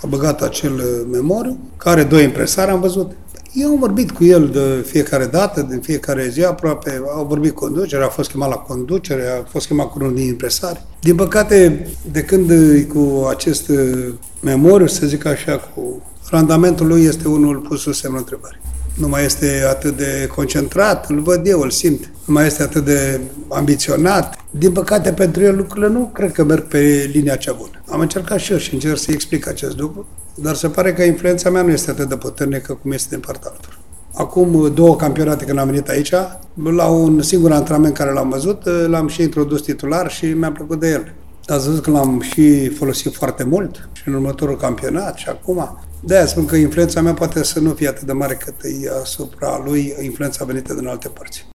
a băgat acel memoriu, care 2 impresari am văzut. Eu am vorbit cu el de fiecare dată, din fiecare zi aproape, au vorbit conducere, a fost chemat la conducere, a fost chemat cu unul din impresari. Din păcate, de când cu acest memoriu, să zic așa, cu randamentul lui este unul pus sub semnul întrebării. Nu mai este atât de concentrat, îl văd eu, îl simt. Nu mai este atât de ambiționat. Din păcate, pentru el lucrurile nu cred că merg pe linia cea bună. Am încercat și eu și încerc să explic acest lucru, dar se pare că influența mea nu este atât de puternică cum este din partea altor. Acum 2 campionate când am venit aici, la un singur antrenament care l-am văzut, l-am și introdus titular și mi-a plăcut de el. Ați văzut că l-am și folosit foarte mult și în următorul campionat și acum. De-aia spun că influența mea poate să nu fie atât de mare cât e asupra lui influența venită din alte părți.